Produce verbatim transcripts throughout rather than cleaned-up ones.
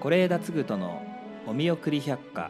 是枝嗣人のお見送り百科。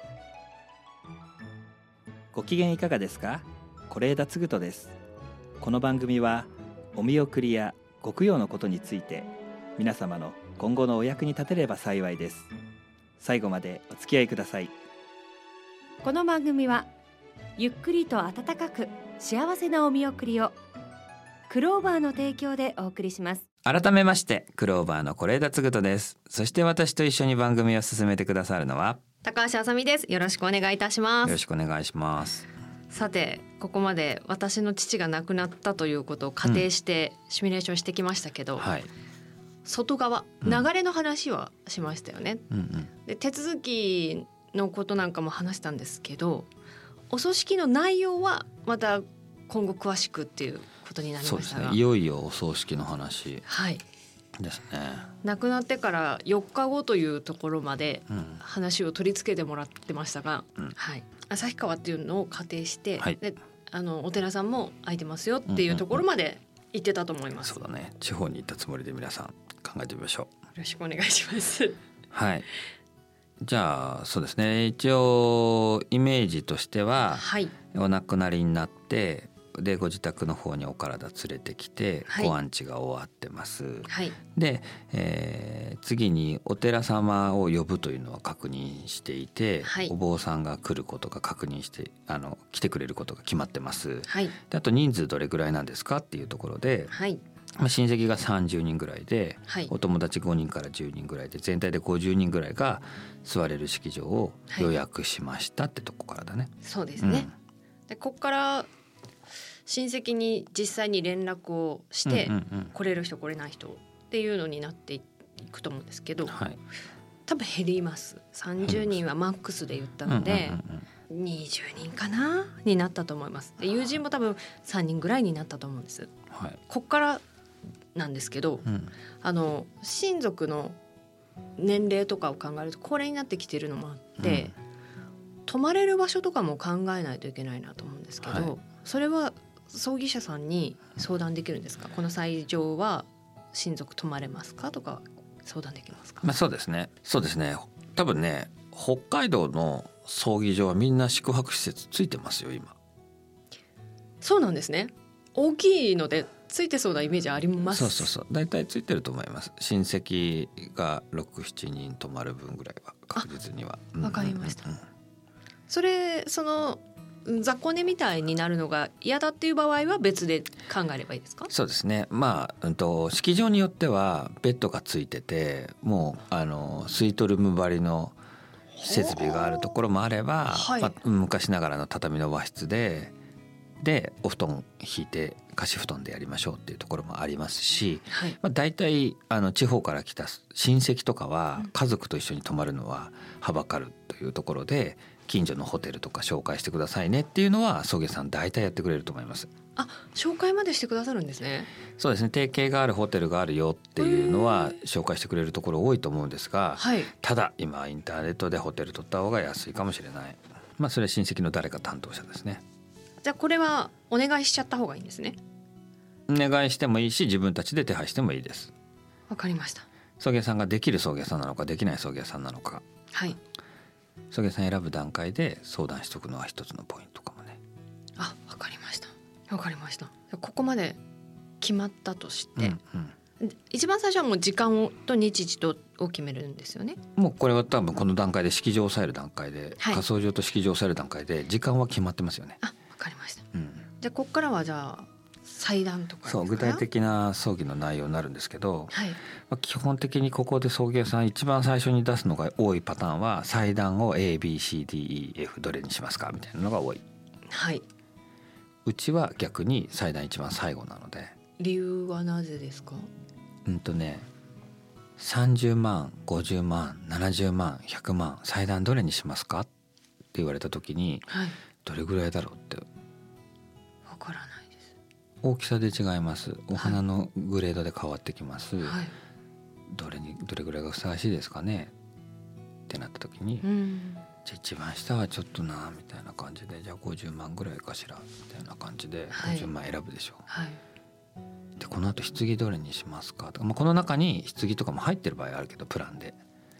ご機嫌いかがですか？是枝嗣人です。この番組はお見送りやご供養のことについて、皆様の今後のお役に立てれば幸いです。最後までお付き合いください。 この番組はゆっくりと温かく幸せなお見送りを、クローバーの提供でお送りします。 改めましてクローバーの是枝嗣人です。そして私と一緒に番組を進めてくださるのは高橋あさみです。よろしくお願いいたします。 よろしくお願いします。 さて、ここまで私の父が亡くなったということを仮定してシミュレーションしてきましたけど、 うんはい、 外側流れの話はしましたよね、 うんうん、 で手続きのことなんかも話したんですけど、お葬式の内容はまた今後詳しくっていうことになりましたが、 そうですね、いよいよお葬式の話はいですね。 亡くなってからよっかごというところまでうん話を取り付けてもらってましたが、 うんはい、旭川っていうのを仮定して、 はい、 であのお寺さんも空いてますよっていうところまで行ってたと思います、 そうだね、地方に行ったつもりで皆さん考えてみましょう。 よろしくお願いしますはい、じゃあそうですね、一応イメージとしては、 はい、 お亡くなりになってでご自宅の方にお体連れてきて、 はい、 ご安置が終わってます、 はい、 で、えー、次にお寺様を呼ぶというのは確認していて、 はい、 お坊さんが来ることが確認してあの来てくれることが決まってます、 はい、 であと人数どれぐらいなんですかっていうところで、 はい、 まあ、親戚がさんじゅうにんぐらいで、 はい、 お友達ごにんからじゅうにんぐらいで全体でごじゅうにんぐらいが座れる式場を予約しましたってとこからだね、はい、 そうですね、うん、でここから親戚に実際に連絡をして、うんうんうん、来れる人来れない人っていうのになっていくと思うんですけど、はい、多分減ります。さんじゅうにんはマックスで言ったので、うんうんうんうん、にじゅうにんかなになったと思います。で友人も多分さんにんぐらいになったと思うんです、はい、ここからなんですけど、うん、あの親族の年齢とかを考えると高齢になってきてるのもあって、うん、泊まれる場所とかも考えないといけないなと思うんですけど、はい、それは葬儀社さんに相談できるんですか？この斎場は親族泊まれますかとか相談できますか？ まあ、そうですね、そうですね、多分ね北海道の葬儀場はみんな宿泊施設ついてますよ今。 そうなんですね。大きいのでついてそうなイメージあります。 そうそうそう、だいたいついてると思います。親戚がろく、しちにん泊まる分ぐらいは確実には。 わかりました、うんうんうん、それその雑魚寝みたいになるのが嫌だっていう場合は別で考えればいいですか？ そうですね、まあ、うんと、式場によってはベッドがついててもうあのスイートルーム張りの設備があるところもあれば、はい、まあ、昔ながらの畳の和室ででお布団引いて貸し布団でやりましょうっていうところもありますし、はい、まあ、大体あの地方から来た親戚とかは家族と一緒に泊まるのははばかるというところで、近所のホテルとか紹介してくださいねっていうのは葬儀屋さん大体やってくれると思います。 あ、紹介までしてくださるんですね。 そうですね、提携があるホテルがあるよっていうのは紹介してくれるところ多いと思うんですが、はい、ただ今インターネットでホテル取った方が安いかもしれない。まあそれは親戚の誰か担当者ですね。 じゃあこれはお願いしちゃった方がいいんですね。 お願いしてもいいし自分たちで手配してもいいです。 わかりました。 葬儀屋さんができる葬儀屋さんなのかできない葬儀屋さんなのか、 はい、 葬儀屋さん選ぶ段階で相談しておくのは一つのポイントかもね。 あ、わかりましたわかりました。ここまで決まったとして、うんうん、一番最初はもう時間をと日時とを決めるんですよね。 もうこれは多分この段階で式場を抑える段階で、はい、火葬場と式場を抑える段階で時間は決まってますよね。 あ、わかりました、うん、じゃあここからはじゃあ祭壇とかですか？そう、 具体的な葬儀の内容になるんですけど、はい、まあ、基本的にここで葬儀屋さん一番最初に出すのが多いパターンは祭壇を エービーシーディーイーエフ どれにしますかみたいなのが多い。 はい、 うちは逆に祭壇一番最後なので。 理由はなぜですか？ うんとねさんじゅうまん、ごじゅうまん、ななじゅうまん、ひゃくまん祭壇どれにしますかって言われた時に、はい、どれぐらいだろうってわからないです。 大きさで違います。お花のグレードで変わってきます、はい、どれにどれぐらいがふさわしいですかねってなった時に、うん、じゃあ一番下はちょっとなみたいな感じで、じゃあごじゅうまんぐらいかしらみたいな感じでごじゅうまん選ぶでしょう、はいはい、でこの後棺どれにしますかとか、まあ、この中に棺とかも入ってる場合あるけどプランで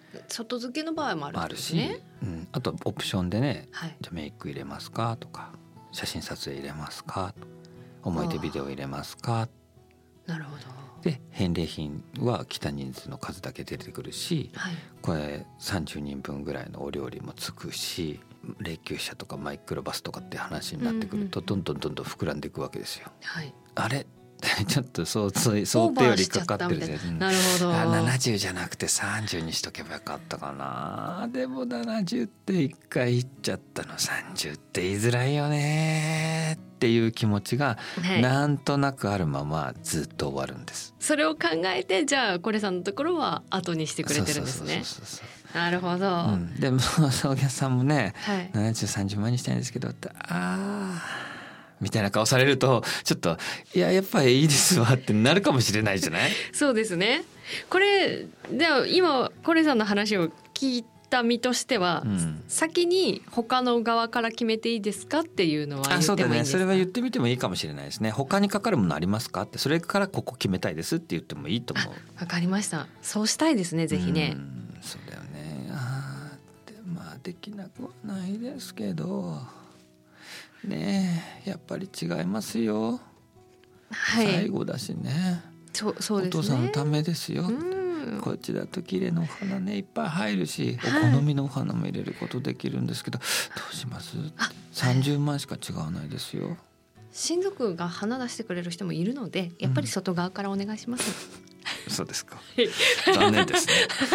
外付けの場合もあるんですね。 あるし、うん、あとオプションでね、 はい、 じゃメイク入れますかとか、写真撮影入れますか、思い出ビデオ入れますか。 なるほど。 で返礼品は来た人数の数だけ出てくるし、はい、これさんじゅうにんぶんぐらいのお料理もつくし、霊柩車とかマイクロバスとかって話になってくると、どんどんどんどん膨らんでいくわけですよ。はい、あれちょっと想定よりかかってるぜ。 なるほど。 ななじゅうじゃなくてさんじゅうにしとけばよかったかな。でもななじゅうっていっかい言っちゃったの、さんじゅうって言いづらいよねっていう気持ちがなんとなくあるままずっと終わるんです。 それを考えて、じゃあこれさんのところは後にしてくれてるんですね。なるほど、 うん、でも葬儀屋さんもね、はい、ななじゅう、さんじゅうまんにしたいんですけどって、あーみたいな顔されるとちょっといややっぱりいいですわってなるかもしれないじゃない。 そうですね。これでは今コレさんの話を聞いた身としては、うん、先に他の側から決めていいですかっていうのは言ってもいいんですか。あ、そうだね、 それは言ってみてもいいかもしれないですね。他にかかるものありますかって、それからここ決めたいですって言ってもいいと思う。 わかりました。そうしたいですね、ぜひね。 うん、そうだよね。あでまあできなくはないですけどねえ、やっぱり違いますよ、はい、最後だしね。 そ、そうですね。 お父さんのためですよ、うん、こっちだと綺麗なお花ねいっぱい入るし、はい、お好みのお花も入れることできるんですけど、どうします？さんじゅうまんしか違わないですよ。 親族が花出してくれる人もいるので、やっぱり外側からお願いします、 うん、そうですか。残念ですね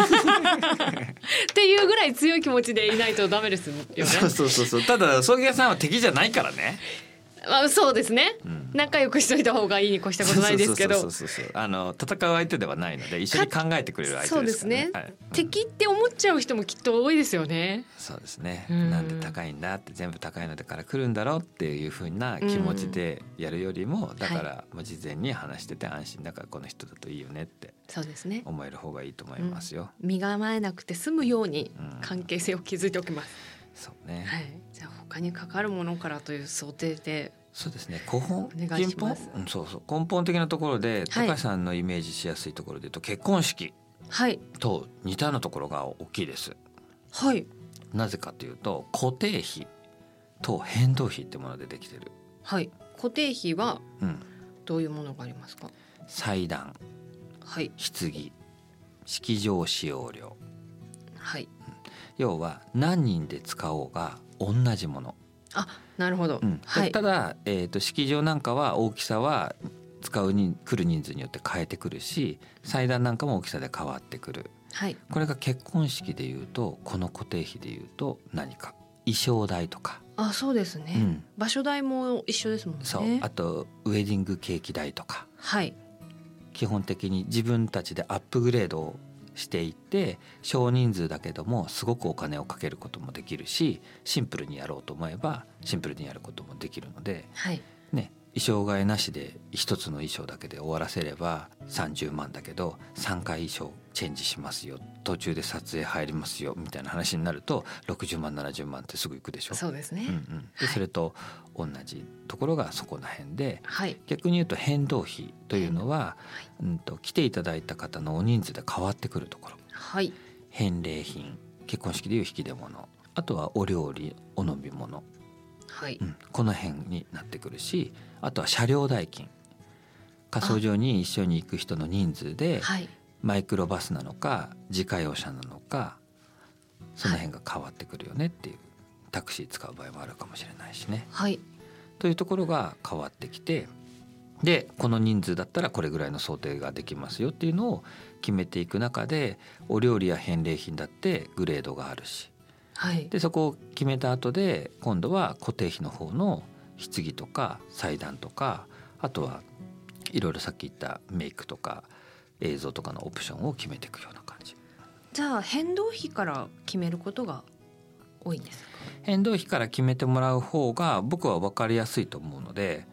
っていうぐらい強い気持ちでいないとダメですよね。 そうそうそうそう。ただ葬儀屋さんは敵じゃないからね。 まあ、そうですね、うん、仲良くしといた方がいいに越したことないですけど、 そうそうそうそう、あの戦う相手ではないので一緒に考えてくれる相手ですからね。そうですね、はい、うん、 敵って思っちゃう人もきっと多いですよね。 そうですね、うん、なんで高いんだって、全部高いのでから来るんだろうっていう風な気持ちでやるよりも、うん、だからもう事前に話してて安心だからこの人だといいよねって思える方がいいと思いますよ。 うん、身構えなくて済むように関係性を築いておきます、 うん、そうね、 はい、じゃあ他にかかるものからという想定で。 そうですね、根本、根本、うん、そうそう、根本的なところで、はい、高橋さんのイメージしやすいところで言うと結婚式と似たようなところが大きいです。 はい。 なぜかというと固定費と変動費ってものでできてる。 はい。固定費はどういうものがありますか？ うん、祭壇、 はい、 棺、式場使用料、 はい、 要は何人で使おうが同じもの。 あ、なるほど、うん、 はい、ただ、えーと、式場なんかは大きさは使うに来る人数によって変えてくるし、祭壇なんかも大きさで変わってくる、はい、これが結婚式でいうと、この固定費でいうと何か衣装代とか。 あ、そうですね、うん、場所代も一緒ですもんね。 そう、あとウェディングケーキ代とか、 はい、 基本的に自分たちでアップグレードをしていって少人数だけどもすごくお金をかけることもできるし、シンプルにやろうと思えばシンプルにやることもできるので、はいね、衣装替えなしで一つの衣装だけで終わらせればさんじゅうまんだけどさんかい衣装チェンジしますよ、途中で撮影入りますよみたいな話になるとろくじゅうまんななじゅうまんってすぐいくでしょ。 そうですね、うんうん、 でそれと同じところがそこら辺で、はい、逆に言うと変動費というのは、はいうん、と来ていただいた方のお人数で変わってくるところ、はい、返礼品、結婚式でいう引き出物、あとはお料理、お飲み物、はいうん、この辺になってくるし、あとは車両代金、火葬場に一緒に行く人の人数で、はい、マイクロバスなのか自家用車なのか、その辺が変わってくるよねっていう、はい、タクシー使う場合もあるかもしれないしね、はい、というところが変わってきて、でこの人数だったらこれぐらいの想定ができますよっていうのを決めていく中で、お料理や返礼品だってグレードがあるし、はい、でそこを決めた後で今度は固定費の方の棺とか祭壇とか、あとはいろいろさっき言ったメイクとか映像とかのオプションを決めていくような感じ。 じゃあ変動費から決めることが多いんですか？ 変動費から決めてもらう方が僕は分かりやすいと思うので。 あ、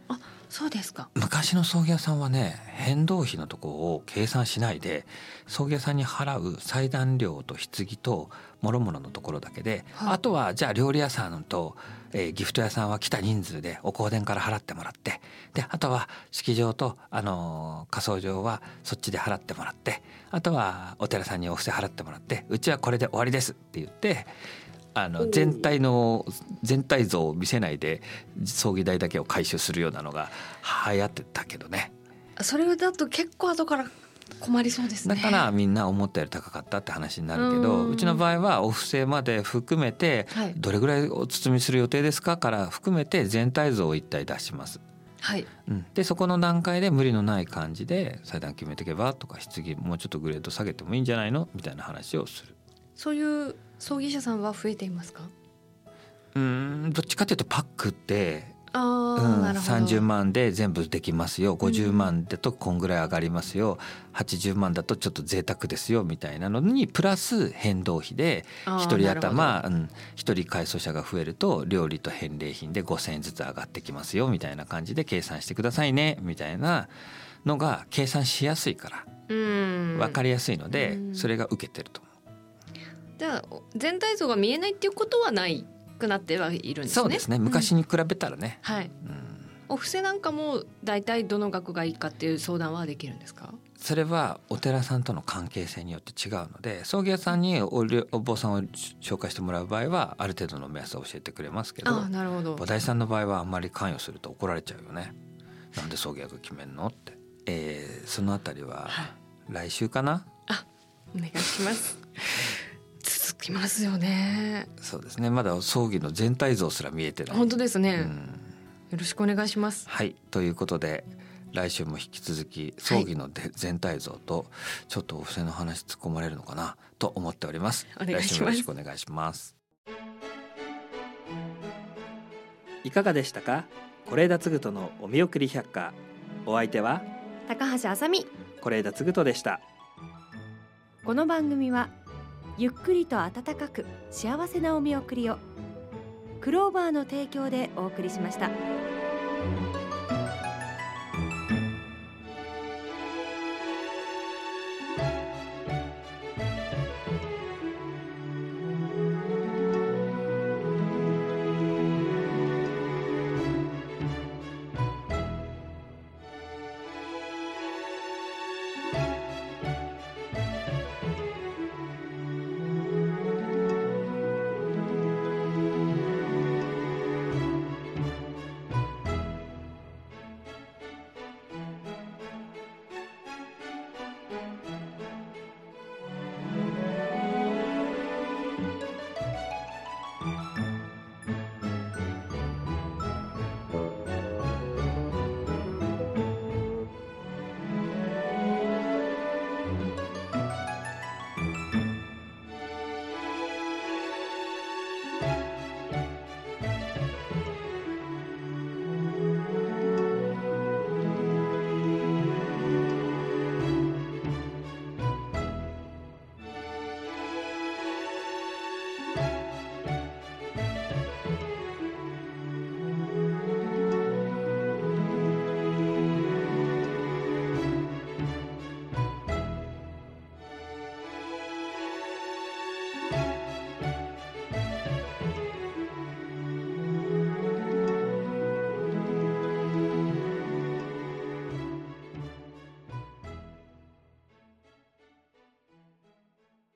そうですか。 昔の葬儀屋さんはね、変動費のところを計算しないで葬儀屋さんに払う祭壇料と棺と諸々のところだけで、はい、あとはじゃあ料理屋さんと、えー、ギフト屋さんは来た人数でお香典から払ってもらって、であとは式場と、あのー、火葬場はそっちで払ってもらって、あとはお寺さんにお布施払ってもらって、うちはこれで終わりですって言って、あの全体の全体像を見せないで葬儀代だけを回収するようなのが流行ってたけどね。 それだと結構後から困りそうですね。 だからみんな思ったより高かったって話になるけど、 う, うちの場合はお布施まで含めて、はい、どれぐらいお包みする予定ですかから含めて全体像を一体出します。 はい、 うん、でそこの段階で無理のない感じで祭壇決めていけばとか、棺もうちょっとグレード下げてもいいんじゃないのみたいな話をする。 そういう葬儀社さんは増えていますか？ うーんどっちかというとパックってあ、 うん、さんじゅうまんで全部できますよ、ごじゅうまんだとこんぐらい上がりますよ、うん、はちじゅうまんだとちょっと贅沢ですよみたいなのにプラス変動費でひとり頭、うん、ひとり改装者が増えると料理と返礼品でごせんえんずつ上がってきますよみたいな感じで計算してくださいねみたいなのが計算しやすいから分かりやすいので、それが受けてると思う。 じゃあ全体像が見えないっていうことはないくなってはいるんですね。 そうですね、昔に比べたらね、 うん、はい、うん、お布施なんかもだいたいどの額がいいかっていう相談はできるんですか？ それはお寺さんとの関係性によって違うので、葬儀屋さんに お, お坊さんを紹介してもらう場合はある程度の目安を教えてくれますけど、 あ、なるほど。 菩提さんの場合はあんまり関与すると怒られちゃうよね。なんで葬儀屋が決めんのって、えー、そのあたりは来週かな、 あ、お願いします続きますよね。 そうですね、まだ葬儀の全体像すら見えてない。 本当ですね、 うん、 よろしくお願いします。 はい、ということで来週も引き続き葬儀ので、はい、全体像とちょっとお布施の話突っ込まれるのかなと思っております。 お願いします。 来週もよろしくお願いします。 いかがでしたか？是枝嗣人のお見送り百科。お相手は高橋あさみ、 是枝嗣人でした。 この番組はゆっくりと温かく幸せなお見送りをクローバーの提供でお送りしました。